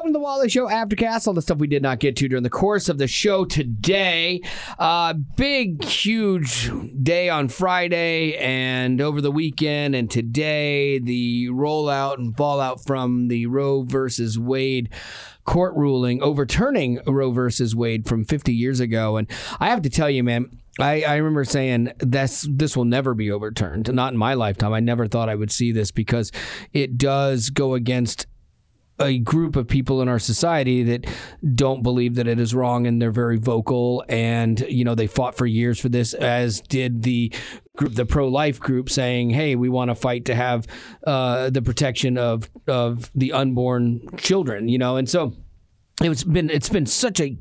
Welcome to the Wally Show Aftercast. All the stuff we did not get to during the course of the show today. Big, huge day on Friday and over the weekend. And today, the rollout and fallout from the Roe versus Wade court ruling, overturning Roe versus Wade from 50 years ago. And I have to tell you, man, I remember saying this will never be overturned. Not in my lifetime. I never thought I would see this because it does go against a group of people in our society that don't believe that it is wrong, and they're very vocal, and they fought for years for this, as did the group, the pro-life group, saying, hey, we want to fight to have the protection of the unborn children, and so it's been such a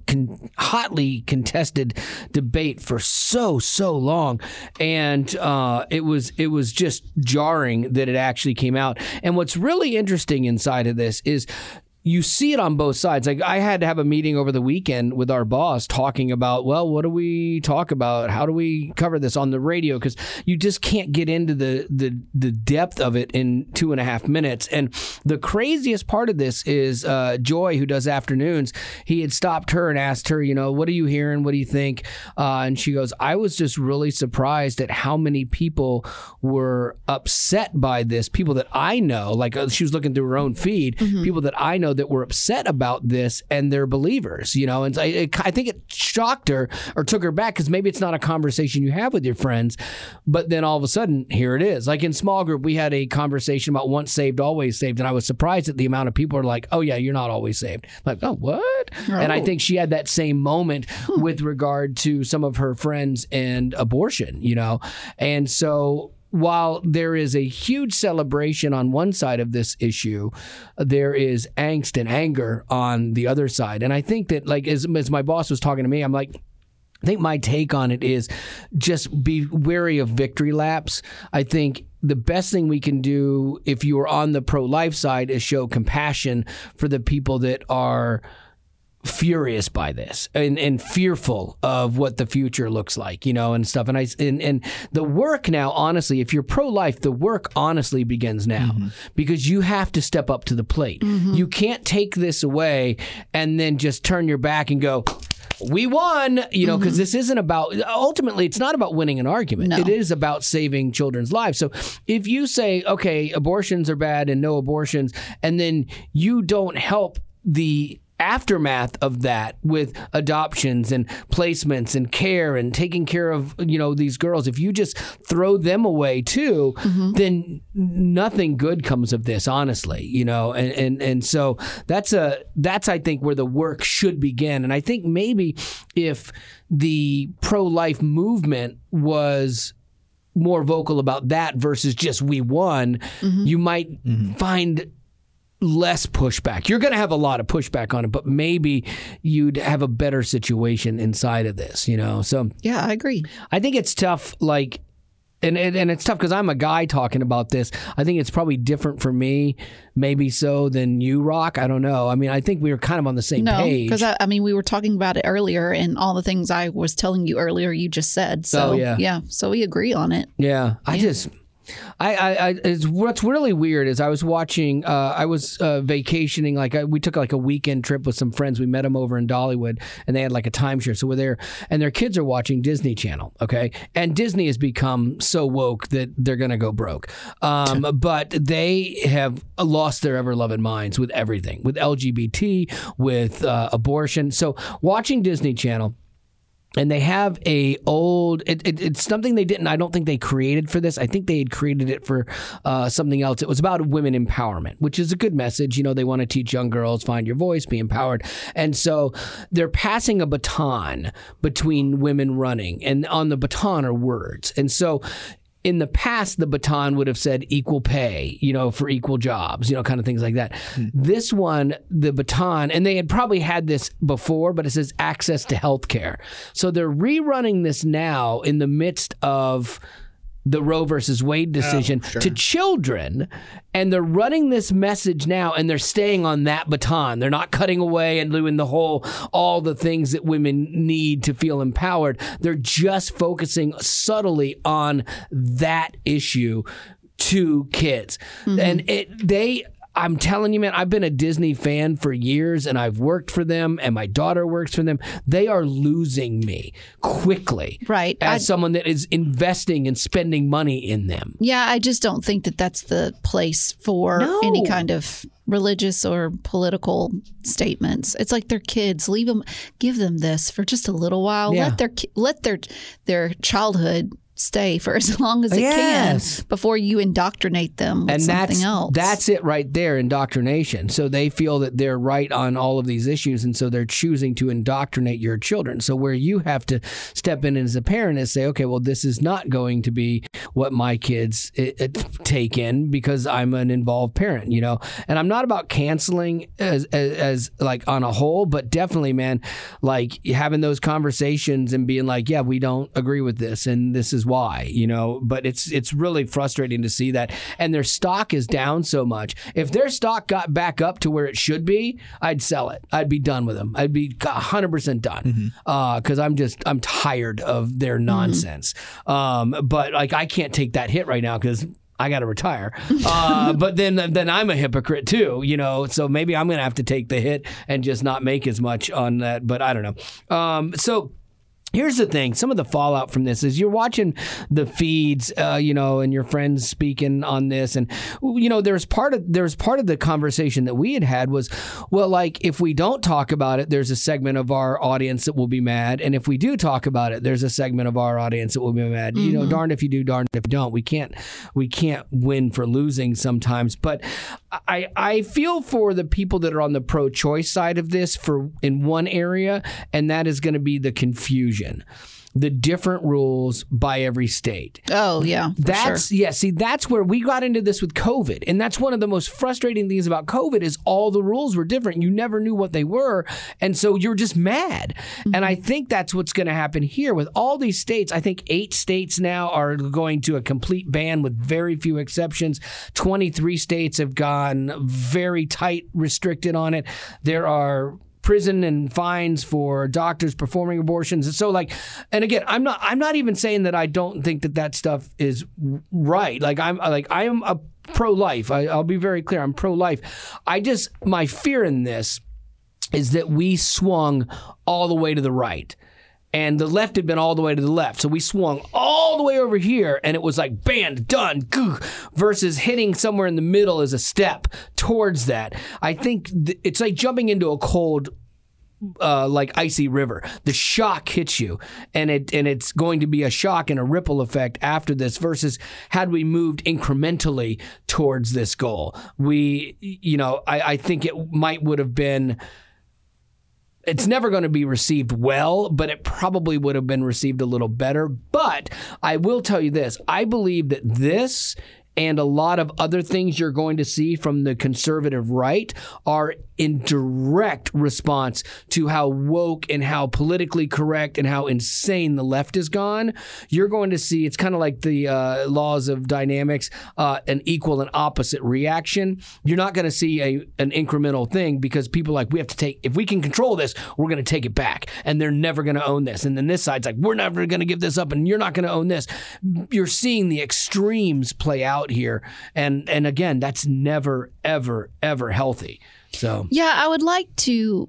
hotly contested debate for so long, and it was just jarring that it actually came out. And what's really interesting inside of this is you see it on both sides. Like, I had to have a meeting over the weekend with our boss talking about, well, what do we talk about? How do we cover this on the radio? Because you just can't get into the depth of it in 2.5 minutes. And the craziest part of this is Joy, who does afternoons, he had stopped her and asked her, what are you hearing? What do you think? And she goes, I was just really surprised at how many people were upset by this. People that I know, like she was looking through her own feed, people that I know that were upset about this, and they're believers, and I think it shocked her or took her back, because maybe it's not a conversation you have with your friends, but then all of a sudden, here it is. Like in small group, we had a conversation about once saved, always saved, and I was surprised at the amount of people are like, oh yeah, you're not always saved. Like, oh, what? Oh. And I think she had that same moment with regard to some of her friends and abortion, and so while there is a huge celebration on one side of this issue, there is angst and anger on the other side. And I think that, like, as my boss was talking to me, I'm like, I think my take on it is just be wary of victory laps. I think the best thing we can do, if you are on the pro-life side, is show compassion for the people that are furious by this and fearful of what the future looks like, and stuff. And the work now, honestly, if you're pro-life, the work honestly begins now, because you have to step up to the plate. You can't take this away and then just turn your back and go, we won, because this isn't about, ultimately, it's not about winning an argument. No. It is about saving children's lives. So if you say, okay, abortions are bad and no abortions, and then you don't help the aftermath of that with adoptions and placements and care and taking care of these girls, if you just throw them away too, then nothing good comes of this, honestly, and so that's I think where the work should begin. And I think maybe if the pro-life movement was more vocal about that versus just we won, you might find less pushback. You're going to have a lot of pushback on it, but maybe you'd have a better situation inside of this, So yeah, I agree. I think it's tough, like, and it's tough because I'm a guy talking about this. I think it's probably different for me, maybe so, than you, Rock. I don't know. I mean, I think we were kind of on the same page. Because we were talking about it earlier, and all the things I was telling you earlier, you just said. So yeah, so we agree on it. Yeah, what's really weird is I was watching, I was vacationing, we took a weekend trip with some friends. We met them over in Dollywood, and they had like a timeshare. So we're there, and their kids are watching Disney Channel, okay? And Disney has become so woke that they're going to go broke. But they have lost their ever-loving minds with everything, with LGBT, with abortion. So watching Disney Channel, and they have it's something they didn't, I don't think they created for this. I think they had created it for something else. It was about women empowerment, which is a good message. They want to teach young girls, find your voice, be empowered. And so they're passing a baton between women running, and on the baton are words. And so in the past, the baton would have said equal pay, for equal jobs, kind of things like that. This one, the baton, and they had probably had this before, but it says access to health care. So they're rerunning this now in the midst of the Roe versus Wade decision to children, and they're running this message now, and they're staying on that baton. They're not cutting away and doing all the things that women need to feel empowered. They're just focusing subtly on that issue to kids. And I'm telling you, man, I've been a Disney fan for years, and I've worked for them, and my daughter works for them. They are losing me quickly, right? As someone that is investing and spending money in them. Yeah, I just don't think that that's the place for any kind of religious or political statements. It's like they're kids. Leave them, give them this for just a little while. Yeah. Let their childhood stay for as long as it can before you indoctrinate them with something else. That's it right there, indoctrination. So they feel that they're right on all of these issues, and so they're choosing to indoctrinate your children. So where you have to step in as a parent is say, okay, well, this is not going to be what my kids take in because I'm an involved parent, you know. And I'm not about canceling as like on a whole, but definitely, man, like having those conversations and being like, yeah, we don't agree with this, and this is why, you know. But it's really frustrating to see that, and their stock is down so much. If their stock got back up to where it should be, I'd sell it. I'd be done with them. I'd be 100% done because I'm tired of their nonsense. But like I can't take that hit right now because I got to retire. But then I'm a hypocrite too, you know, so maybe I'm going to have to take the hit and just not make as much on that. But I don't know. So here's the thing. Some of the fallout from this is you're watching the feeds, you know, and your friends speaking on this. And, you know, there's part of the conversation that we had was, well, like if we don't talk about it, there's a segment of our audience that will be mad. And if we do talk about it, there's a segment of our audience that will be mad. You know, darned if you do, darned if you don't. We can't win for losing sometimes. But I feel for the people that are on the pro-choice side of this in one area, and that is going to be the confusion. The different rules by every state. Oh, yeah. That's where we got into this with COVID. And that's one of the most frustrating things about COVID is all the rules were different. You never knew what they were. And so you're just mad. And I think that's what's going to happen here with all these states. I think 8 states now are going to a complete ban with very few exceptions. 23 states have gone very tight, restricted on it. There are prison and fines for doctors performing abortions. And so and again, I'm not even saying that I don't think that stuff is right. I am a pro-life. I'll be very clear. I'm pro-life. My fear in this is that we swung all the way to the right. And the left had been all the way to the left. So we swung all the way over here, and it was like, banned, done, versus hitting somewhere in the middle as a step towards that. I think it's like jumping into a cold, like icy river. The shock hits you, and it's going to be a shock and a ripple effect after this versus had we moved incrementally towards this goal. I think it would have been... It's never going to be received well, but it probably would have been received a little better. But I will tell you this. I believe that this and a lot of other things you're going to see from the conservative right are in direct response to how woke and how politically correct and how insane the left has gone. You're going to see, it's kind of like the laws of dynamics, an equal and opposite reaction. You're not going to see an incremental thing because people if we can control this, we're going to take it back. And they're never going to own this. And then this side's like, we're never going to give this up and you're not going to own this. You're seeing the extremes play out here. And again, that's never, ever, ever healthy. So yeah, I would like to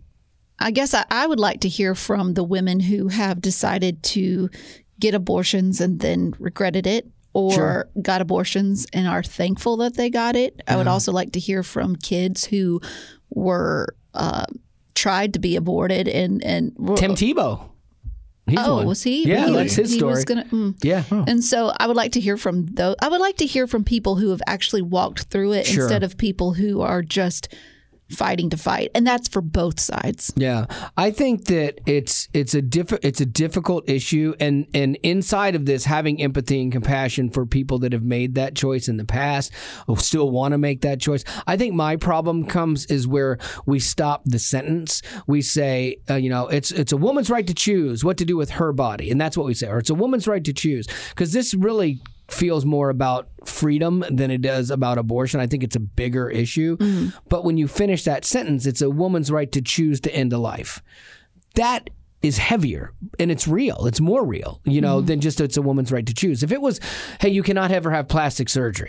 hear from the women who have decided to get abortions and then regretted it or got abortions and are thankful that they got it. I would also like to hear from kids who were tried to be aborted and Tim Tebow. Was he? Yeah, that's his story. Yeah. And so I would like to hear from those. I would like to hear from people who have actually walked through it instead of people who are just fighting to fight, and that's for both sides. Yeah, I think that it's a difficult issue, and inside of this, having empathy and compassion for people that have made that choice in the past, or still want to make that choice. I think my problem is where we stop the sentence. We say, it's a woman's right to choose what to do with her body, and that's what we say, or it's a woman's right to choose, because this really feels more about freedom than it does about abortion. I think it's a bigger issue. Mm-hmm. But when you finish that sentence, it's a woman's right to choose to end a life. That is heavier, and it's real. It's more real, than just it's a woman's right to choose. If it was, hey, you cannot ever have plastic surgery.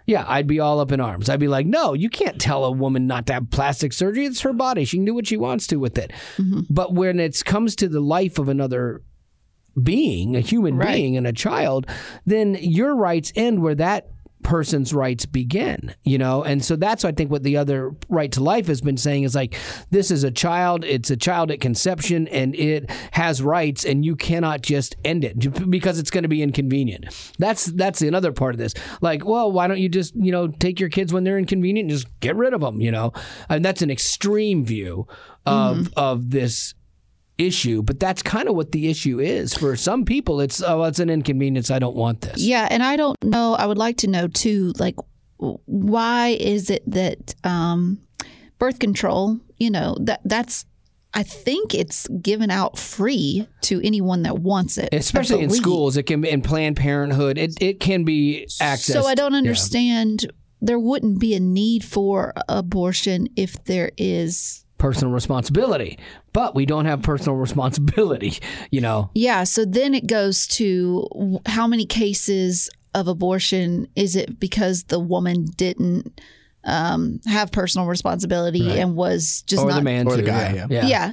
yeah, I'd be all up in arms. I'd be like, no, you can't tell a woman not to have plastic surgery. It's her body. She can do what she wants to with it. But when it comes to the life of another being, a human being and a child, then your rights end where that person's rights begin, and so that's I think what the other Right to Life has been saying is like, this is a child, it's a child at conception, and it has rights, and you cannot just end it because it's going to be inconvenient. That's another part of this. Like, well, why don't you just take your kids when they're inconvenient and just get rid of them? And that's an extreme view of this issue, but that's kind of what the issue is for some people. It's an inconvenience. I don't want this. Yeah, and I don't know. I would like to know too, like, why is it that birth control? That's. I think it's given out free to anyone that wants it, especially in schools. It can be in Planned Parenthood. It can be accessed. So I don't understand. Yeah. There wouldn't be a need for abortion if there is personal responsibility, but we don't have personal responsibility, Yeah, so then it goes to how many cases of abortion is it because the woman didn't have personal responsibility and was just or not... the man or too, the guy, Yeah.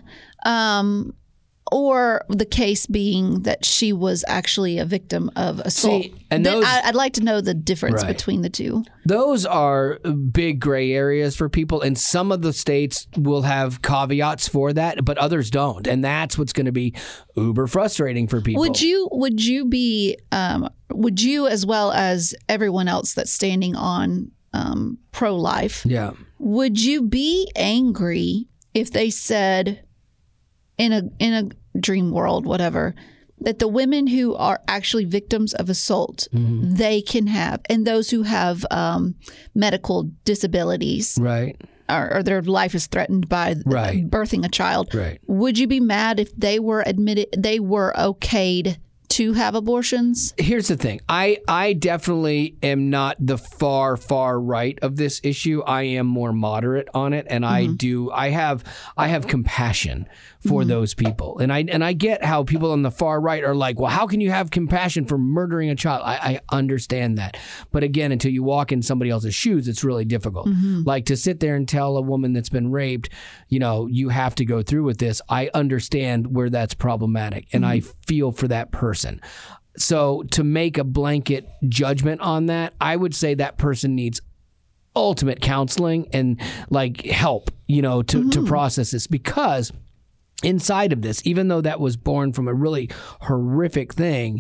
Or the case being that she was actually a victim of assault. See, and those, I'd like to know the difference between the two. Those are big gray areas for people, and some of the states will have caveats for that, but others don't, and that's what's going to be uber frustrating for people. Would you be would you, as well as everyone else that's standing on pro-life, would you be angry if they said, in a dream world, whatever, that the women who are actually victims of assault, they can have, and those who have medical disabilities, or their life is threatened by birthing a child, would you be mad if they were okayed to have abortions? Here's the thing. I definitely am not the far right of this issue. I am more moderate on it, and I have compassion for those people. And I get how people on the far right are like, well, how can you have compassion for murdering a child? I understand that. But again, until you walk in somebody else's shoes, it's really difficult. Like to sit there and tell a woman that's been raped, you have to go through with this. I understand where that's problematic, and I feel for that person. So to make a blanket judgment on that, I would say that person needs ultimate counseling and like help, to process this, because inside of this, even though that was born from a really horrific thing,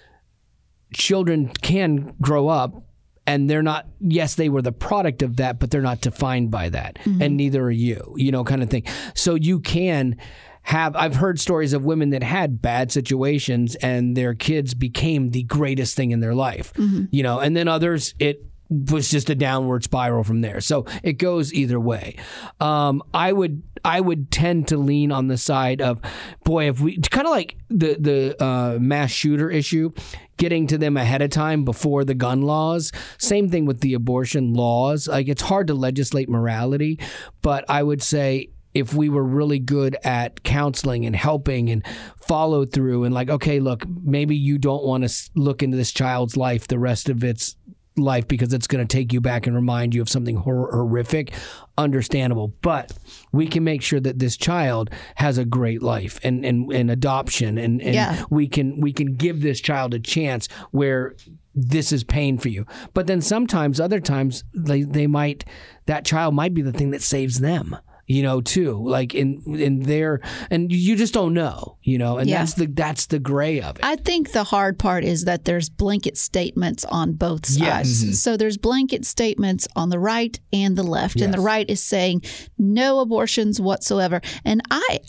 children can grow up and they're not, yes, they were the product of that, but they're not defined by that. And neither are you, kind of thing. So you can I've heard stories of women that had bad situations and their kids became the greatest thing in their life, and then others, it was just a downward spiral from there. So it goes either way. I would tend to lean on the side of, boy, if we kind of like the mass shooter issue, getting to them ahead of time before the gun laws. Same thing with the abortion laws. Like, it's hard to legislate morality, but I would say if we were really good at counseling and helping and follow through and like, okay, look, maybe you don't want to look into this child's life the rest of its life because it's going to take you back and remind you of something horrific, understandable. But we can make sure that this child has a great life and adoption and we can give this child a chance where this is pain for you. But then sometimes, other times, that child might be the thing that saves them. Too, like in their, and you just don't know, and that's the gray of it. I think the hard part is that there's blanket statements on both sides. Yes. So there's blanket statements on the right and the left, and the right is saying no abortions whatsoever. And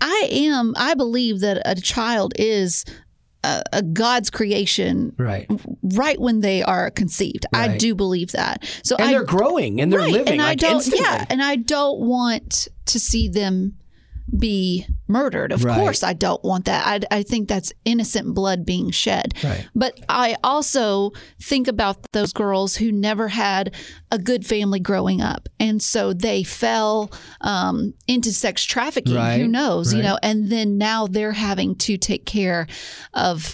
I believe that a child is a God's creation right when they are conceived. Right. I do believe that. So they're growing and they're living. And instantly. And I don't want to see them be murdered. Of course, I don't want that. I think that's innocent blood being shed. Right. But I also think about those girls who never had a good family growing up, and so they fell into sex trafficking. Right. Who knows? Right. And then now they're having to take care of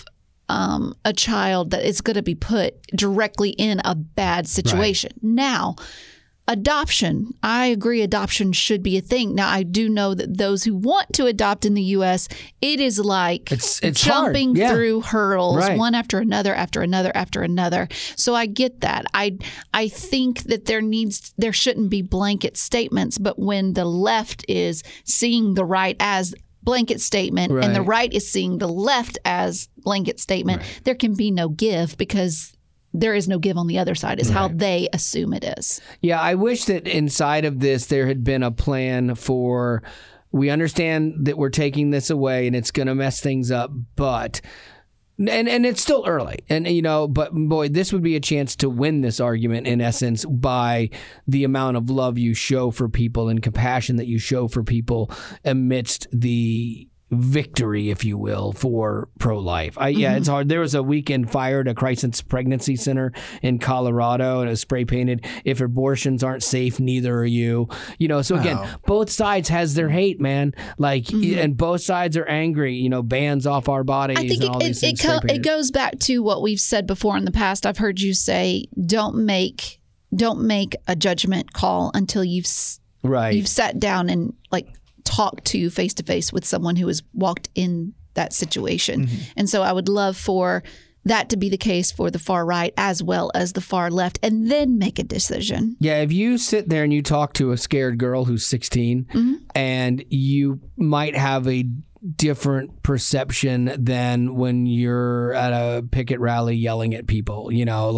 a child that is going to be put directly in a bad situation. Right. Now, adoption, I agree adoption should be a thing. Now, I do know that those who want to adopt in the U.S., it is like it's jumping through hurdles, right. one after another, after another, after another. So I get that. I think that there shouldn't be blanket statements, but when the left is seeing the right as blanket statement and the right is seeing the left as blanket statement, there can be no give because there is no give on the other side is how they assume it is. Yeah, I wish that inside of this there had been a plan for, we understand that we're taking this away and it's going to mess things up, but and it's still early. And but boy, this would be a chance to win this argument in essence by the amount of love you show for people and compassion that you show for people amidst the victory, if you will, for pro-life. It's hard. There was a weekend fire at a crisis pregnancy center in Colorado, and it was spray painted, "If abortions aren't safe, neither are you." So again, both sides has their hate, man. And both sides are angry. Bans off our bodies. I think and all these things it goes back to what we've said before in the past. I've heard you say, "Don't make a judgment call until you've sat down and talk to face to face with someone who has walked in that situation." And so I would love for that to be the case for the far right as well as the far left, and then make a decision. Yeah, if you sit there and you talk to a scared girl who's 16 and you might have a different perception than when you're at a picket rally yelling at people,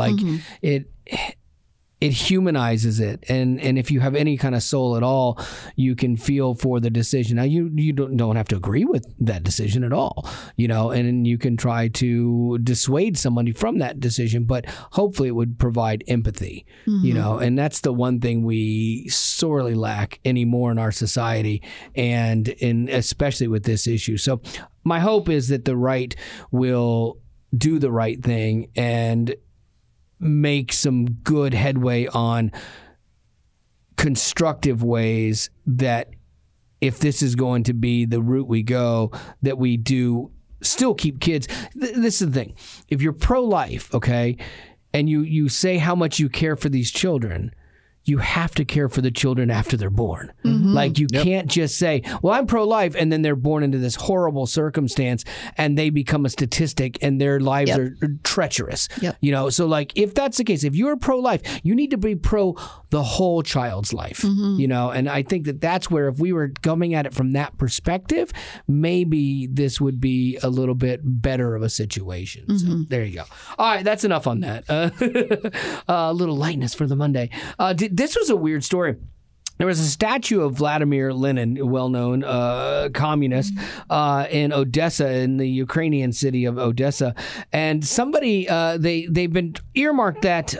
it humanizes it, and if you have any kind of soul at all, you can feel for the decision. Now, you don't have to agree with that decision at all, and you can try to dissuade somebody from that decision, but hopefully it would provide empathy, and that's the one thing we sorely lack anymore in our society, and especially with this issue. So my hope is that the right will do the right thing and make some good headway on constructive ways that if this is going to be the route we go, that we do still keep kids. This is the thing. If you're pro-life, okay, and you say how much you care for these children, you have to care for the children after they're born. You can't just say, well, I'm pro-life, and then they're born into this horrible circumstance and they become a statistic and their lives are treacherous. So if that's the case, if you're pro-life, you need to be pro the whole child's life, and I think that's where, if we were coming at it from that perspective, maybe this would be a little bit better of a situation. So there you go. All right, that's enough on that. A little lightness for the Monday. This was a weird story. There was a statue of Vladimir Lenin, a well-known communist, in Odessa, in the Ukrainian city of Odessa. And somebody, they've been earmarked that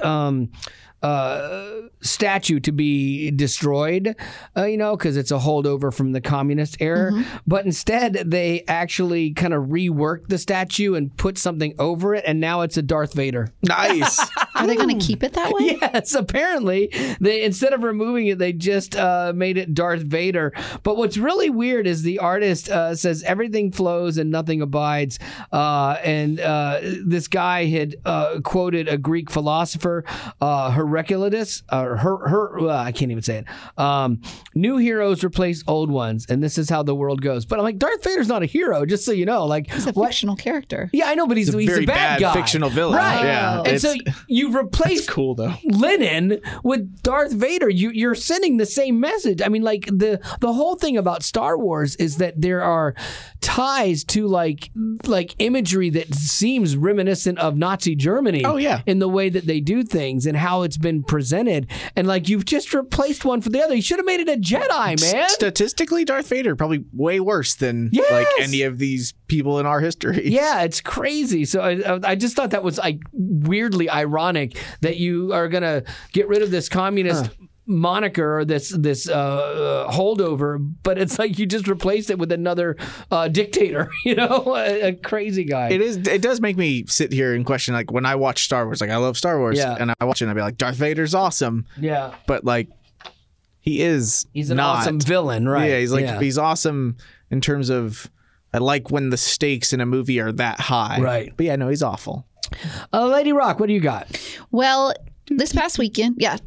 statue to be destroyed, because it's a holdover from the communist era. But instead, they actually kind of reworked the statue and put something over it, and now it's a Darth Vader. Nice. Are they going to keep it that way? Yes, apparently. They, instead of removing it, they just made it Darth Vader. But what's really weird is the artist says everything flows and nothing abides. And this guy had quoted a Greek philosopher, Heraclitus, I can't even say it. New heroes replace old ones, and this is how the world goes. But I'm like, Darth Vader's not a hero, just so you know. He's a fictional character. Yeah, I know, but he's a very bad guy. Fictional villain. Right. Yeah. And so you've replaced cool, though. Lenin with Darth Vader. You're sending the same message. I mean, the whole thing about Star Wars is that there are ties to like imagery that seems reminiscent of Nazi Germany. Oh, yeah. In the way that they do things and how it's been presented. And you've just replaced one for the other. You should have made it a Jedi, man. Statistically, Darth Vader probably way worse than any of these people in our history. Yeah, it's crazy. So I just thought that was weirdly ironic that you are going to get rid of this communist moniker or this holdover, but it's like you just replaced it with another dictator, a crazy guy. It does make me sit here and question, when I watch Star Wars, I love Star Wars, and I watch it and I'd be like, Darth Vader's awesome. Yeah. But he's an awesome villain, right? Yeah, he's awesome in terms of I like when the stakes in a movie are that high. Right. But yeah, no, he's awful. Lady Rock, what do you got? Well, this past weekend, this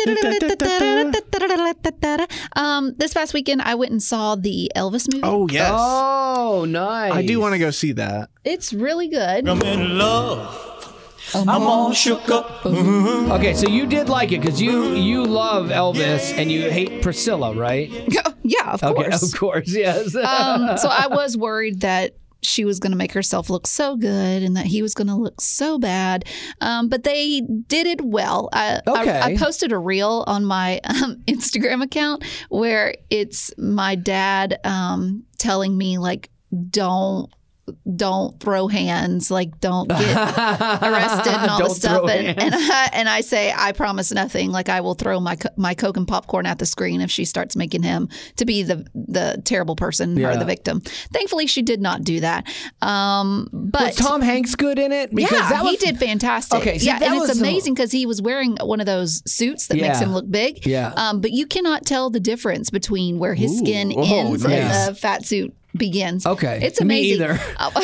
past weekend, I went and saw the Elvis movie. Oh, yes. Oh, nice. I do want to go see that. It's really good. I'm in love. I'm all shook up. Okay, so you did like it because you love Elvis and you hate Priscilla, right? Yeah, of Okay, course. of course, yes. So I was worried that she was going to make herself look so good and that he was going to look so bad. But they did it well. I posted a reel on my Instagram account where it's my dad telling me, like, don't throw hands, like don't get arrested and all this stuff. And I say, I promise nothing. Like I will throw my Coke and popcorn at the screen if she starts making him to be the terrible person or the victim. Thankfully, she did not do that. But was Tom Hanks good in it? Because he did fantastic. Okay, and it's amazing because he was wearing one of those suits that makes him look big. Yeah. But you cannot tell the difference between where his skin ends and the fat suit begins. Okay. It's amazing. Me either. Also,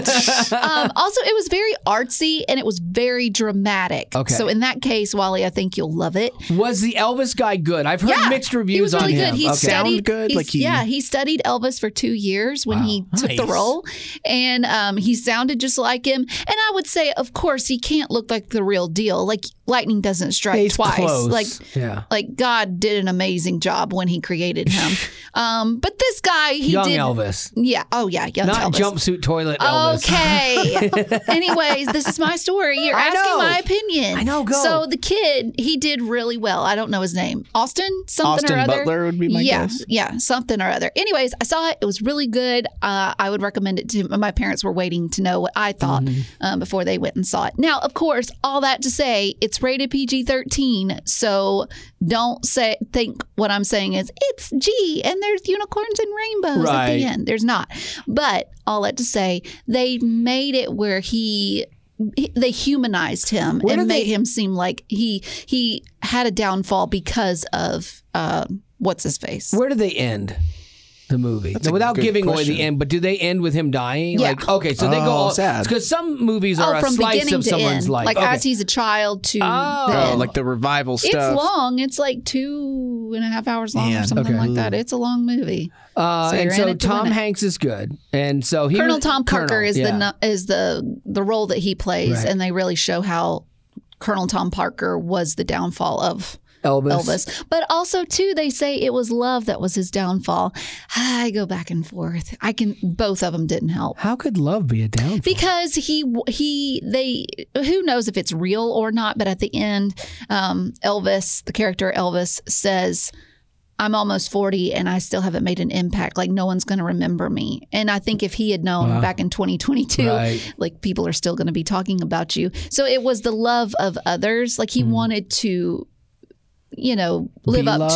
it was very artsy and it was very dramatic. Okay. So in that case, Wally, I think you'll love it. Was the Elvis guy good? I've heard mixed reviews on him. He was really good. He studied, Sound good? he studied Elvis for 2 years when he took the role. And he sounded just like him. And I would say, of course, he can't look like the real deal. Like lightning doesn't strike He's twice. close. Like God did an amazing job when he created him. But this guy, Young did Elvis. Yeah. Oh, yeah. Young Not Elvis. jumpsuit toilet Elvis. Okay. Anyways, this is my story. You're asking my opinion. I know. Go. So the kid, he did really well. I don't know his name. Austin or other. Butler would be my guess. Yeah, something or other. Anyways, I saw it. It was really good. I would recommend it to my parents. Were waiting to know what I thought before they went and saw it. Now, of course, all that to say, it's rated PG-13. So don't think what I'm saying is it's G and there's unicorns and rainbows at the end. There's not. But all that to say, they made it where they humanized him and made him seem like he had a downfall because of what's his face. Where did they end the movie? Now, without giving away the end, but do they end with him dying? Yeah. Like, okay, so they go all sad. Because some movies are a from slice beginning of to someone's end. life. Like as he's a child to the end. Like the revival stuff. It's long. It's like 2.5 hours long or something like that. It's a long movie. And so Tom Hanks is good, and so Colonel Tom Parker is the role that he plays, and they really show how Colonel Tom Parker was the downfall of Elvis. But also too, they say it was love that was his downfall. I go back and forth. Both of them didn't help. How could love be a downfall? Because who knows if it's real or not, but at the end, Elvis, the character Elvis, says, I'm almost 40 and I still haven't made an impact. Like no one's going to remember me. And I think if he had known back in 2022, like people are still going to be talking about you. So it was the love of others. Like he wanted to, live up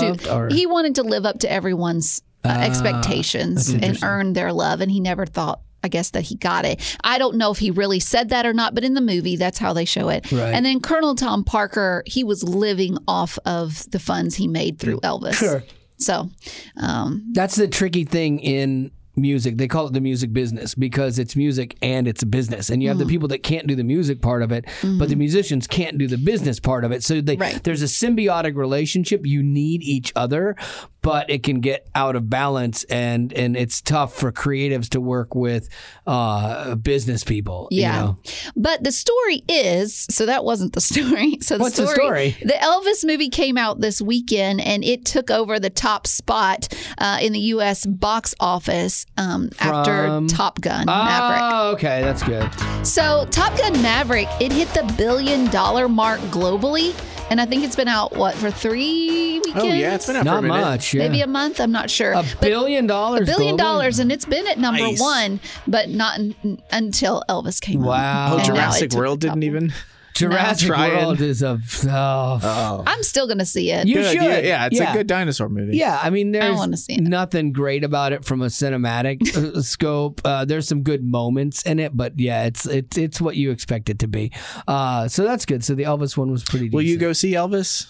to everyone's expectations and earn their love. And he never thought, I guess, that he got it. I don't know if he really said that or not, but in the movie, that's how they show it. Right. And then Colonel Tom Parker, he was living off of the funds he made through Elvis. Sure. So that's the tricky thing in music. They call it the music business because it's music and it's a business. And you have the people that can't do the music part of it, but the musicians can't do the business part of it. So there's a symbiotic relationship. You need each other, but it can get out of balance, and it's tough for creatives to work with business people. Yeah. But the story is, so that wasn't the story. So What's the story? The Elvis movie came out this weekend, and it took over the top spot in the U.S. box office after Top Gun Maverick. Oh, okay. That's good. So Top Gun Maverick, it hit the $1 billion mark globally. And I think it's been out, for 3 weekends? Oh, yeah, it's been out Not for a minute. much, yeah. Maybe a month, I'm not sure. $1 billion $1 billion, globally? and it's been at number one, but not until Elvis came Wow. on. Oh, Jurassic World didn't even... Jurassic World is a... I'm still going to see it. You should. Yeah, it's a good dinosaur movie. Yeah, I mean, there's wanna see it. nothing great about it from a cinematic scope. There's some good moments in it, but yeah, it's what you expect it to be. So that's good. So the Elvis one was pretty decent. Will you go see Elvis?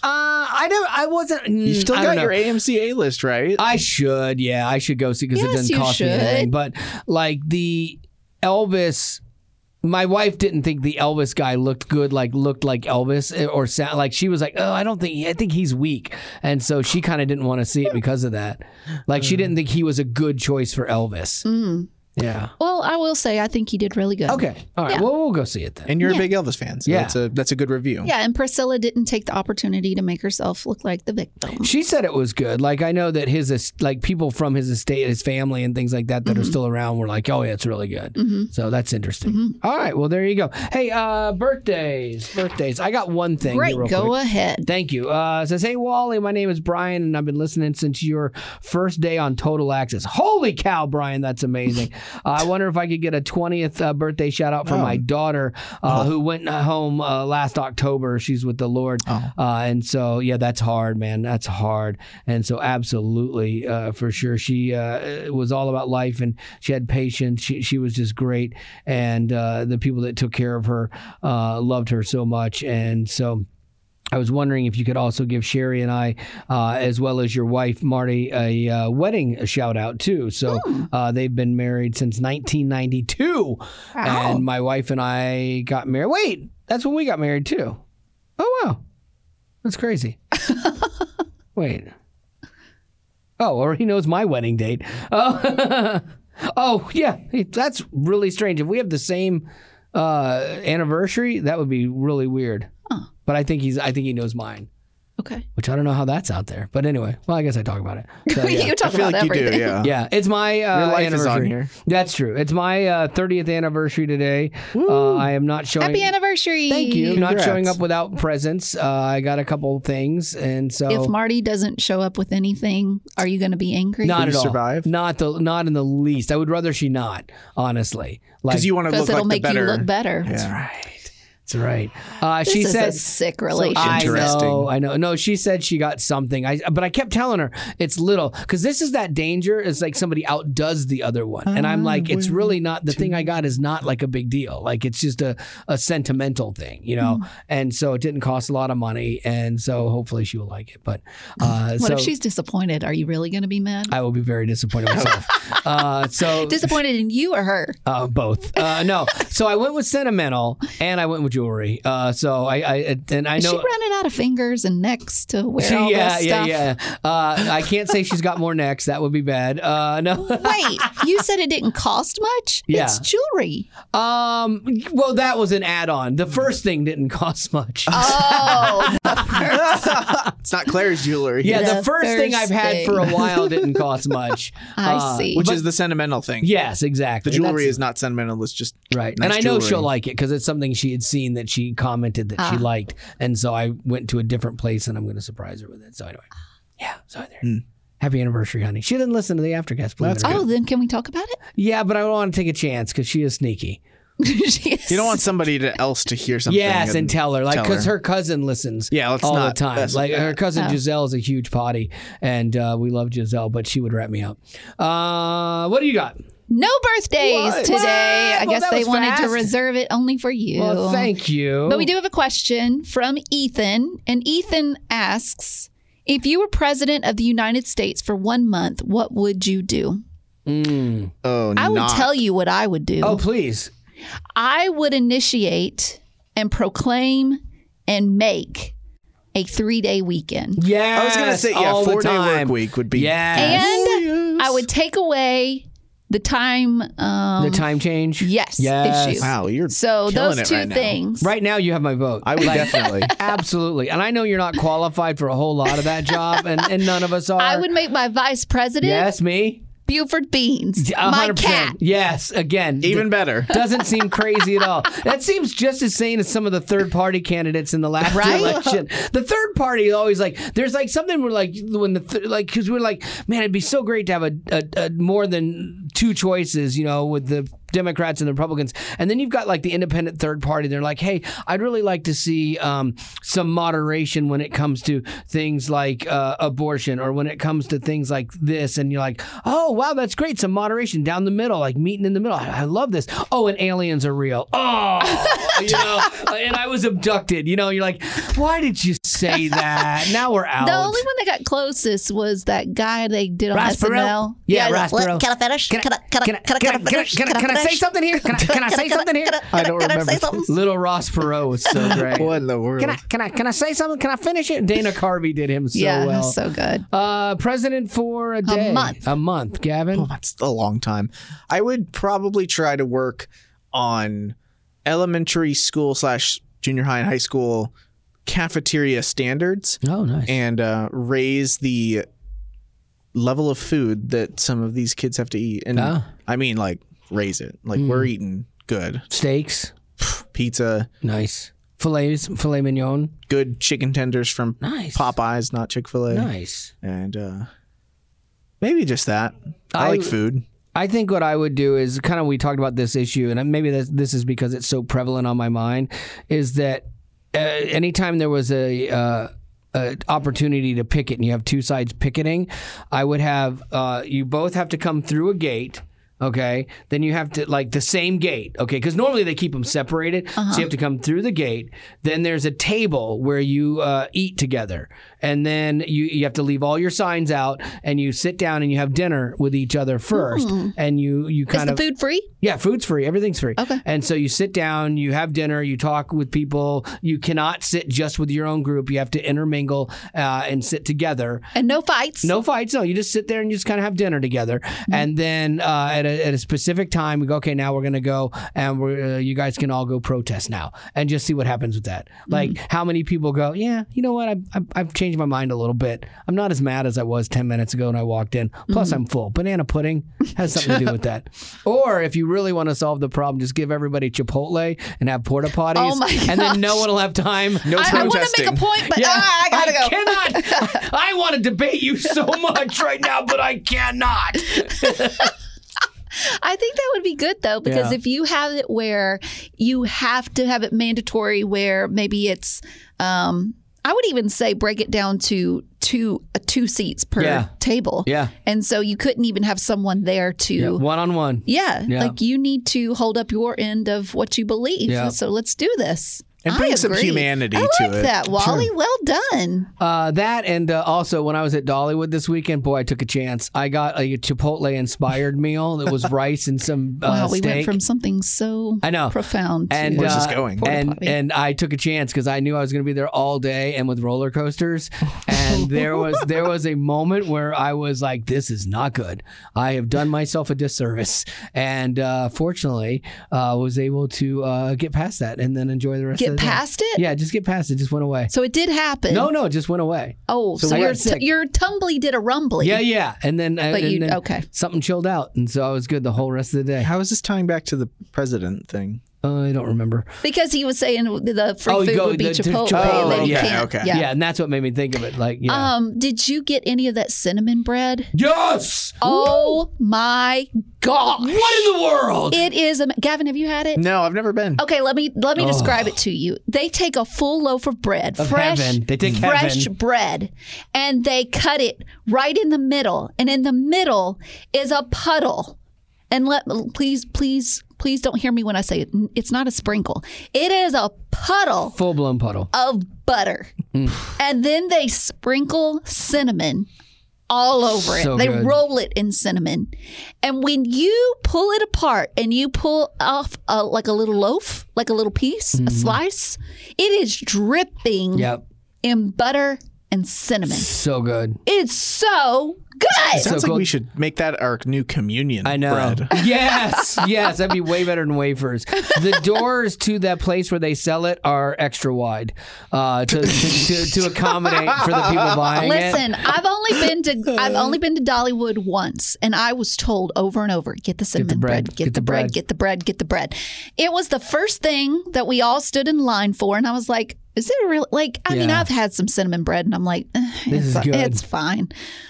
I wasn't. You still got your AMC A-list, right? I should. Yeah, I should go see because it doesn't cost me anything. But like the Elvis. My wife didn't think the Elvis guy looked good, looked like Elvis, or sound like she was like, oh, I think he's weak, and so she kind of didn't want to see it because of that. Like she didn't think he was a good choice for Elvis. Mm. Yeah. Well, I will say I think he did really good. Okay. All right. Yeah. Well, we'll go see it then. And you're a big Elvis fan, so that's a good review. Yeah, and Priscilla didn't take the opportunity to make herself look like the victim. She said it was good. Like I know that his people from his estate, his family, and things like that are still around were like, oh yeah, it's really good. So that's interesting. All right. Well, there you go. Hey, birthdays. I got one thing. Great. Here real Go quick. ahead. Thank you. It says, hey Wally, my name is Brian, and I've been listening since your first day on Total Access. Holy cow, Brian, that's amazing. I wonder if I could get a 20th birthday shout out for my daughter who went home last October. She's with the Lord. And so, yeah, that's hard, man. That's hard. And so absolutely, for sure. She was all about life and she had patience. She was just great. And the people that took care of her loved her so much. And so I was wondering if you could also give Sherry and I, as well as your wife, Marty, a wedding shout out too. So they've been married since 1992. Wow. And my wife and I got married. Wait, that's when we got married too. Oh, wow. That's crazy. Wait. Oh, or he knows my wedding date. Oh, yeah. That's really strange. If we have the same anniversary, that would be really weird. But I think he knows mine. Okay. Which I don't know how that's out there. But anyway, well, I guess I talk about it. So, yeah. You talk about everything. You do, yeah. It's my your life anniversary. is on here. That's true. It's my 30th anniversary today. I am not showing. Happy anniversary. Thank you. Congrats. Not showing up without presents. I got a couple things, and so if Marty doesn't show up with anything, are you going to be angry? not at all. Survive? Not in the least. I would rather she not. Honestly, because you want to look it'll like make the better. you look better. That's right. That's right. This she is said a sick relationship. I know. No, she said she got something. But I kept telling her it's little because this is that danger. It's like somebody outdoes the other one, and I'm like, it's really not. The thing I got is not like a big deal. Like it's just a sentimental thing, you know. And so it didn't cost a lot of money, and so hopefully she will like it. But what if she's disappointed? Are you really going to be mad? I will be very disappointed myself. So disappointed in you or her? Both. No. So I went with sentimental, and I went with jewelry. So I know. Is she running out of fingers and necks to wear all this stuff? Yeah. I can't say she's got more necks. That would be bad. No. Wait, you said it didn't cost much? Yeah. It's jewelry. Well, that was an add-on. The first thing didn't cost much. Oh. It's not Claire's jewelry. Yeah, the first thing I've had for a while didn't cost much. I see. Which is the sentimental thing. Yes, exactly. The jewelry is not sentimental. It's just right. Nice and I know jewelry. she'll like it because it's something she had seen that she commented that she liked. And so I went to a different place and I'm going to surprise her with it. So anyway, yeah. So there. Happy anniversary, honey. She didn't listen to the Aftercast. Then can we talk about it? Yeah, but I don't want to take a chance because she is sneaky. You don't want somebody else to hear something. Yes, and tell her. Like, because her cousin listens all the time. Like, her cousin Giselle is a huge potty, and we love Giselle, but she would wrap me up. What do you got? No birthdays today. I guess they wanted to reserve it only for you. Well, thank you. But we do have a question from Ethan, and Ethan asks, if you were president of the United States for 1 month, what would you do? I would tell you what I would do. Oh, please. I would initiate and proclaim and make a 3-day weekend. Yeah, I was going to say, 4-day work week would be. Yes. And I would take away the time. The time change? Yes. Yes. Issue. Wow, you're so killing those it two right now. things. Right now, you have my vote. I would definitely. Absolutely. And I know you're not qualified for a whole lot of that job, and none of us are. I would make my vice president. Yes, me. Buford Beans. 100%. My cat. Yes, again. Even better. Doesn't seem crazy at all. That seems just as sane as some of the third-party candidates in the last election. The third party is always like, there's like something where like, when because we're like, man, it'd be so great to have a more than two choices, you know, with the Democrats and the Republicans. And then you've got like the independent third party. They're like, hey, I'd really like to see some moderation when it comes to things like abortion or when it comes to things like this. And you're like, oh, wow, that's great. Some moderation down the middle, like meeting in the middle. I love this. Oh, and aliens are real. Oh, and I was abducted. You're like, why did you say that? Now we're out. The only one that got closest was that guy they did on Ross SNL. Perot? Yeah, Ross Perot. Can I finish? Can I say something here? Can I say something here? I don't remember. Little Ross Perot was so great. What in the world? Can I say something? Can I finish it? Dana Carvey did him so well. So good. President for a day. A month, Gavin. Oh, that's a long time. I would probably try to work on elementary school / junior high and high school cafeteria standards. Oh, nice. And raise the level of food that some of these kids have to eat. And I mean, like, raise it. Like, we're eating good. Steaks. Pizza. Nice. Filet mignon. Good chicken tenders from Popeyes, not Chick-fil-A. Nice. And maybe just that. I like food. I think what I would do is kind of, we talked about this issue, and maybe this is because it's so prevalent on my mind, is that anytime there was a opportunity to picket and you have two sides picketing, I would have you both have to come through a gate. Okay, then you have to, like, the same gate, okay, because normally they keep them separated, so you have to come through the gate. Then there's a table where you eat together, and then you have to leave all your signs out, and you sit down and you have dinner with each other first, and you kind of... Is the food free? Yeah, food's free. Everything's free. Okay. And so you sit down, you have dinner, you talk with people. You cannot sit just with your own group. You have to intermingle and sit together. And no fights? No fights. No, you just sit there and you just kind of have dinner together. And then at a specific time, we go, okay, now we're going to go and you guys can all go protest now and just see what happens with that. Like, how many people go, yeah, you know what? I've changed my mind a little bit. I'm not as mad as I was 10 minutes ago when I walked in. Plus, I'm full. Banana pudding has something to do with that. Or if you really want to solve the problem, just give everybody Chipotle and have porta potties. Oh my gosh. And then no one will have time. No protesting. I want to make a point, but I gotta go. Cannot. I want to debate you so much right now, but I cannot. I think that would be good, though, because if you have it where you have to have it mandatory, where maybe it's, I would even say break it down to two seats per table. Yeah. And so you couldn't even have someone there to... one-on-one. Yeah. Like, you need to hold up your end of what you believe. Yeah. So let's do this. And bring some humanity to it. I like that, Wally. Sure. Well done. That and also when I was at Dollywood this weekend, boy, I took a chance. I got a Chipotle-inspired meal. It was rice and some wow, we steak. went from something so profound. And, where's this going? And I took a chance because I knew I was going to be there all day and with roller coasters. And there was a moment where I was like, this is not good. I have done myself a disservice. And fortunately, was able to get past that and then enjoy the rest of the day. Past it? Yeah, just get past it. Just went away. So it did happen. No, it just went away. Oh, so your tumbly did a rumbly. Yeah. And then, okay. Something chilled out. And so I was good the whole rest of the day. How is this tying back to the president thing? I don't remember. Because he was saying the free food would be Chipotle. And you can't. Okay. Yeah, and that's what made me think of it. Like, yeah. Did you get any of that cinnamon bread? Yes! Oh my gosh. What in the world? It is. Gavin, have you had it? No, I've never been. Okay, let me describe it to you. They take a full loaf of bread, fresh bread, and they cut it right in the middle. And in the middle is a puddle. And please don't hear me when I say it. It's not a sprinkle. It is a puddle. Full-blown puddle. Of butter. And then they sprinkle cinnamon all over it. They roll it in cinnamon. And when you pull it apart and you pull off like a little loaf, like a little piece, a slice, it is dripping in butter and cinnamon. So good. It's so good. It sounds like we should make that our new communion bread. Yes, that'd be way better than wafers. The doors to that place where they sell it are extra wide to accommodate for the people buying it. Listen, I've only been to Dollywood once, and I was told over and over, get the cinnamon bread, get the bread, get the bread, get the bread. It was the first thing that we all stood in line for, and I was like, is it real? Like, I mean, I've had some cinnamon bread, and I'm like, it's fine.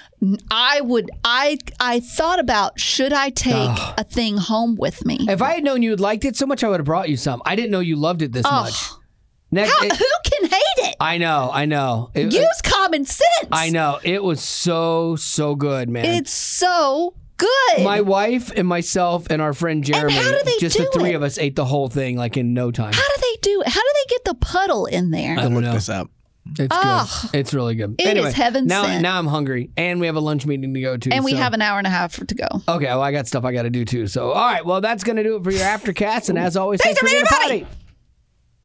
I thought about, should I take a thing home with me? If I had known you had liked it so much, I would have brought you some. I didn't know you loved it this much. Who can hate it? I know. Use common sense. I know. It was so good, man. It's so good. My wife and myself and our friend Jeremy, how do they just do the three it? of us ate the whole thing like in no time. How do they do it? How do they get the puddle in there? I don't Look know. this up. It's Ugh. good. It's really good. It anyway, is heaven now, sent. Now I'm hungry, and we have a lunch meeting to go to. And we so- have an hour and a half to go. Okay, well, I got stuff I got to do too. So, all right, well, that's going to do it for your Aftercats, and as always, thanks for being a potty.